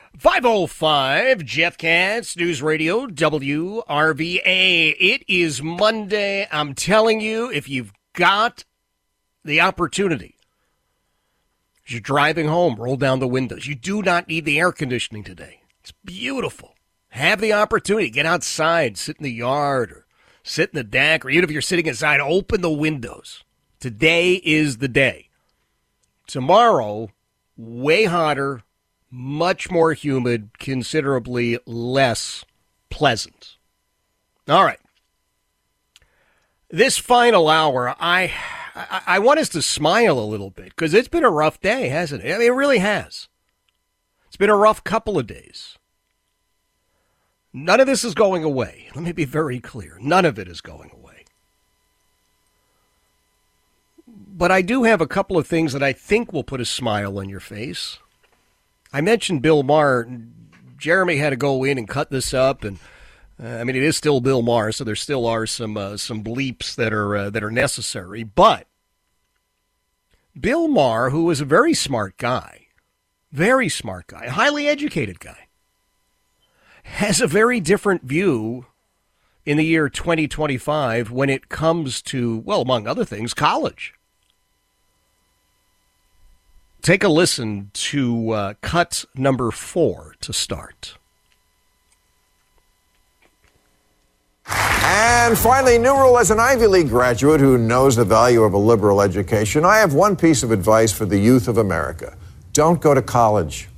5:05, Jeff Katz, News Radio, WRVA. It is Monday. I'm telling you, if you've got the opportunity, as you're driving home, roll down the windows. You do not need the air conditioning today. It's beautiful. Have the opportunity. Get outside, sit in the yard, or sit in the deck, or even if you're sitting inside, open the windows. Today is the day. Tomorrow, way hotter, much more humid, considerably less pleasant. All right. This final hour, I want us to smile a little bit because it's been a rough day, hasn't it? I mean, it really has. It's been a rough couple of days. None of this is going away. Let me be very clear. None of it is going away. But I do have a couple of things that I think will put a smile on your face. I mentioned Bill Maher. Jeremy had to go in and cut this up, and it is still Bill Maher, so there still are some bleeps that are necessary. But Bill Maher, who is a very smart guy, a highly educated guy, has a very different view in the year 2025 when it comes to, well, among other things, college. Take a listen to cut number 4 to start. And finally, new rule as an Ivy League graduate who knows the value of a liberal education, I have one piece of advice for the youth of America. Don't go to college.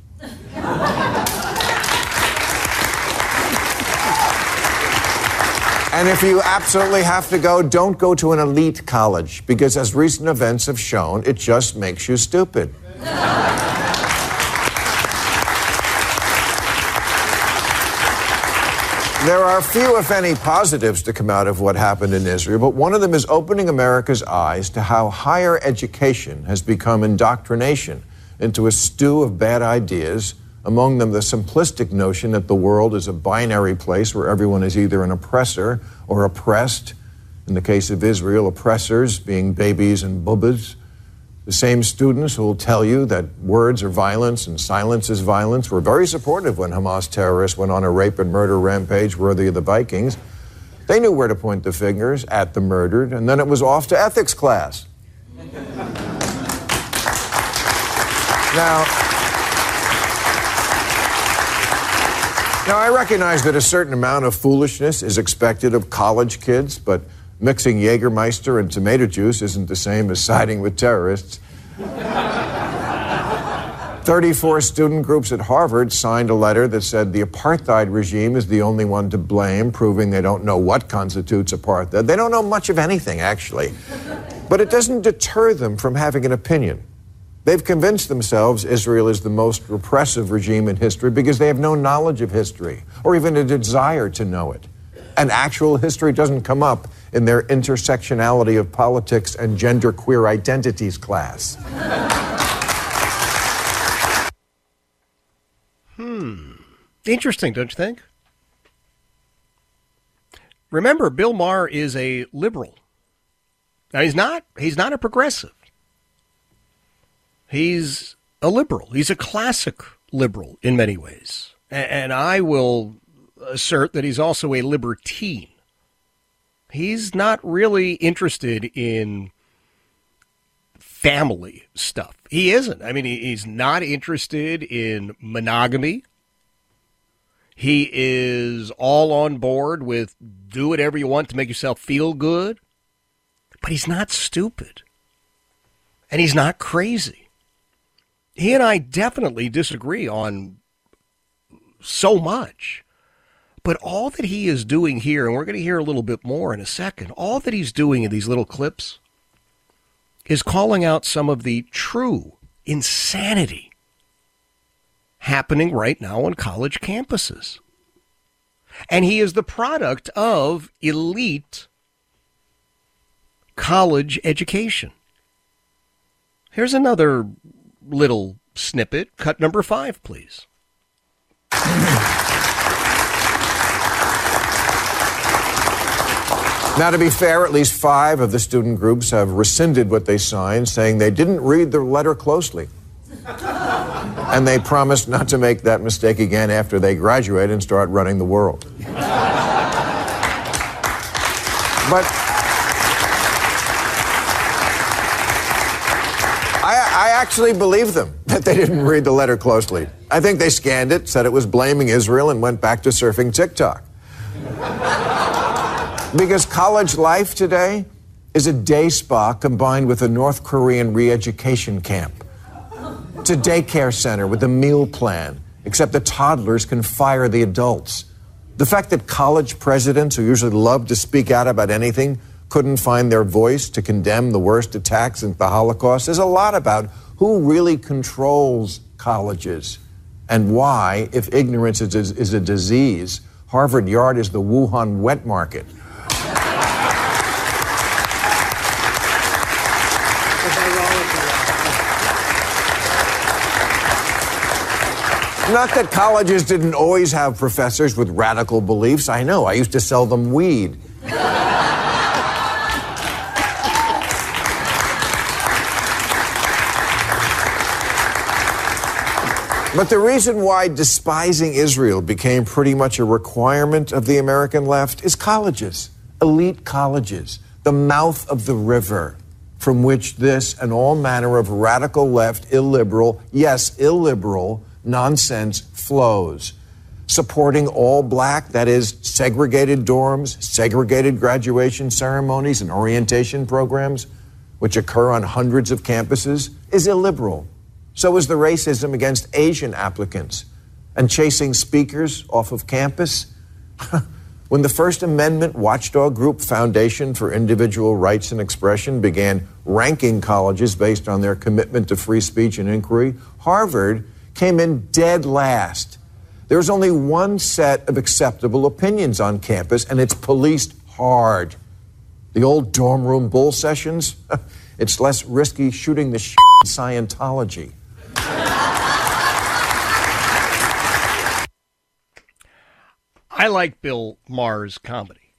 And if you absolutely have to go, don't go to an elite college, because as recent events have shown, it just makes you stupid. There are few, if any, positives to come out of what happened in Israel, but one of them is opening America's eyes to how higher education has become indoctrination into a stew of bad ideas, among them the simplistic notion that the world is a binary place where everyone is either an oppressor or oppressed. In the case of Israel, oppressors being babies and bubbas. The same students who will tell you that words are violence and silence is violence were very supportive when Hamas terrorists went on a rape and murder rampage worthy of the Vikings. They knew where to point the fingers at the murdered, and then it was off to ethics class. Now, I recognize that a certain amount of foolishness is expected of college kids, but mixing Jägermeister and tomato juice isn't the same as siding with terrorists. 34 student groups at Harvard signed a letter that said the apartheid regime is the only one to blame, proving they don't know what constitutes apartheid. They don't know much of anything, actually. But it doesn't deter them from having an opinion. They've convinced themselves Israel is the most repressive regime in history because they have no knowledge of history or even a desire to know it. And actual history doesn't come up in their intersectionality of politics and genderqueer identities class. Interesting, don't you think? Remember, Bill Maher is a liberal. Now, he's not a progressive. He's a liberal. He's a classic liberal in many ways. And I will assert that he's also a libertine. He's not really interested in family stuff. He isn't. I mean, he's not interested in monogamy. He is all on board with do whatever you want to make yourself feel good. But he's not stupid. And he's not crazy. He and I definitely disagree on so much. But all that he is doing here, and we're going to hear a little bit more in a second, all that he's doing in these little clips is calling out some of the true insanity happening right now on college campuses. And he is the product of elite college education. Here's another little snippet. Cut number 5, please. Now, to be fair, at least 5 of the student groups have rescinded what they signed, saying they didn't read the letter closely. And they promised not to make that mistake again after they graduate and start running the world. But I actually believe them that they didn't read the letter closely. I think they scanned it, said it was blaming Israel, and went back to surfing TikTok. Because college life today is a day spa combined with a North Korean re-education camp. It's a daycare center with a meal plan, except the toddlers can fire the adults. The fact that college presidents, who usually love to speak out about anything, couldn't find their voice to condemn the worst attacks since the Holocaust says a lot about who really controls colleges and why, if ignorance is a disease, Harvard Yard is the Wuhan wet market. Not that colleges didn't always have professors with radical beliefs. I know. I used to sell them weed. But the reason why despising Israel became pretty much a requirement of the American left is colleges, elite colleges, the mouth of the river from which this and all manner of radical left, illiberal, yes, illiberal, nonsense flows. Supporting all black, that is, segregated dorms, segregated graduation ceremonies and orientation programs, which occur on hundreds of campuses, is illiberal. So is the racism against Asian applicants and chasing speakers off of campus. When the First Amendment watchdog group Foundation for Individual Rights and Expression began ranking colleges based on their commitment to free speech and inquiry, Harvard came in dead last. There's only one set of acceptable opinions on campus, and it's policed hard. The old dorm room bull sessions, it's less risky shooting the shit in Scientology. I like Bill Maher's comedy.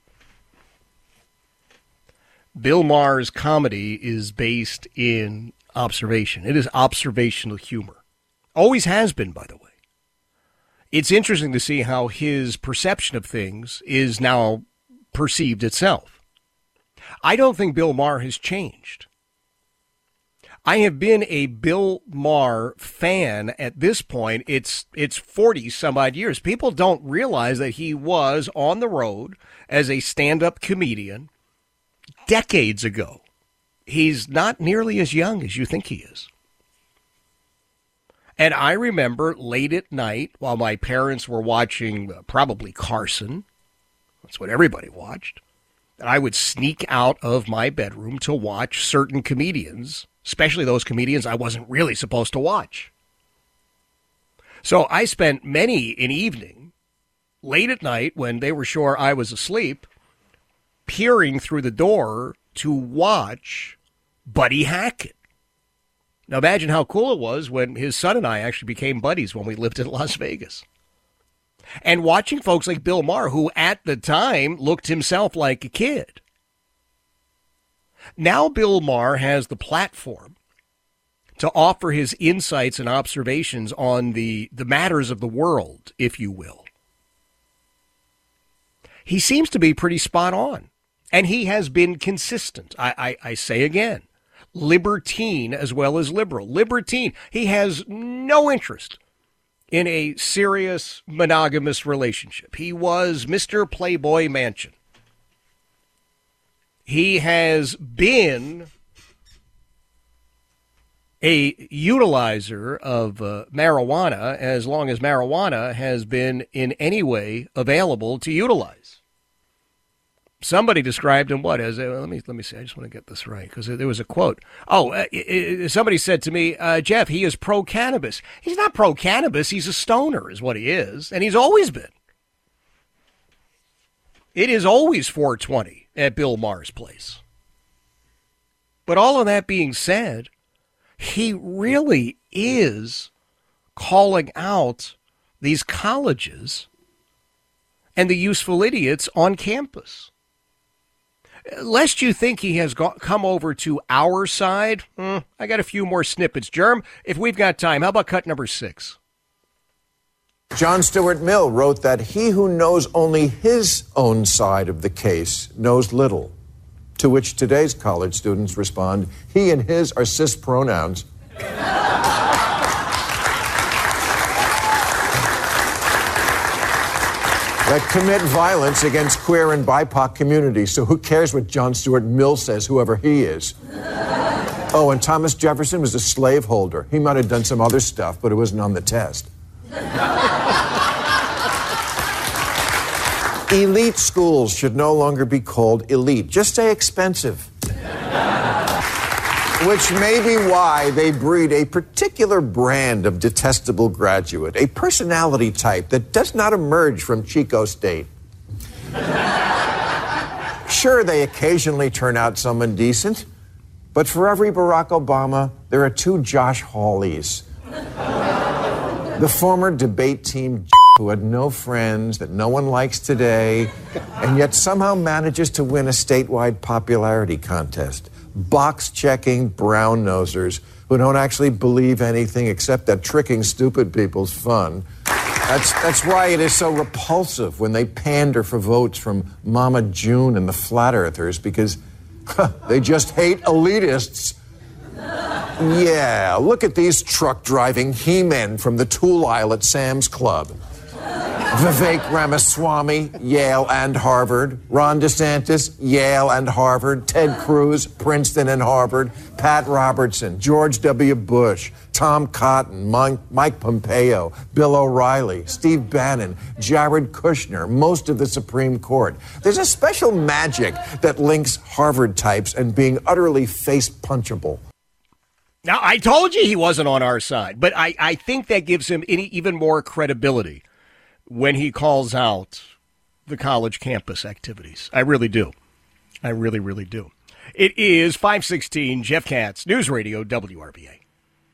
Bill Maher's comedy is based in observation. It is observational humor. Always has been, by the way. It's interesting to see how his perception of things is now perceived itself. I don't think Bill Maher has changed. I have been a Bill Maher fan at this point. It's 40 some odd years. People don't realize that he was on the road as a stand-up comedian decades ago. He's not nearly as young as you think he is. And I remember late at night while my parents were watching probably Carson, that's what everybody watched, and I would sneak out of my bedroom to watch certain comedians, especially those comedians I wasn't really supposed to watch. So I spent many an evening, late at night when they were sure I was asleep, peering through the door to watch Buddy Hackett. Now imagine how cool it was when his son and I actually became buddies when we lived in Las Vegas. And watching folks like Bill Maher, who at the time looked himself like a kid. Now Bill Maher has the platform to offer his insights and observations on the matters of the world, if you will. He seems to be pretty spot on, and he has been consistent. I say again, libertine as well as liberal. Libertine, he has no interest in a serious monogamous relationship. He was Mr. Playboy Mansion. He has been a utilizer of marijuana as long as marijuana has been in any way available to utilize. Somebody described him what as let me see. I just want to get this right because there was a quote. Somebody said to me, Jeff, he is pro-cannabis. He's not pro-cannabis. He's a stoner is what he is, and he's always been. It is always 420 at Bill Maher's place. But all of that being said, he really is calling out these colleges and the useful idiots on campus. Lest you think he has come over to our side, I got a few more snippets. Germ, if we've got time, how about cut number 6? John Stuart Mill wrote that he who knows only his own side of the case knows little. To which today's college students respond, he and his are cis pronouns. That commit violence against queer and BIPOC communities. So who cares what John Stuart Mill says, whoever he is? Oh, and Thomas Jefferson was a slaveholder. He might have done some other stuff, but it wasn't on the test. Elite schools should no longer be called elite. Just say expensive. Which may be why they breed a particular brand of detestable graduate, a personality type that does not emerge from Chico State. Sure, they occasionally turn out someone decent, but for every Barack Obama, there are 2 Josh Hawleys. The former debate team who had no friends, that no one likes today, and yet somehow manages to win a statewide popularity contest. Box-checking brown-nosers who don't actually believe anything except that tricking stupid people's fun. That's why it is so repulsive when they pander for votes from Mama June and the Flat Earthers, because they just hate elitists. Yeah, look at these truck-driving he-men from the tool aisle at Sam's Club. Vivek Ramaswamy, Yale and Harvard. Ron DeSantis, Yale and Harvard. Ted Cruz, Princeton and Harvard. Pat Robertson, George W. Bush, Tom Cotton, Mike Pompeo, Bill O'Reilly, Steve Bannon, Jared Kushner, most of the Supreme Court. There's a special magic that links Harvard types and being utterly face-punchable. Now, I told you he wasn't on our side, but I think that gives him even more credibility when he calls out the college campus activities. I really do. I really, really do. It is 5:16, Jeff Katz, News Radio, WRVA.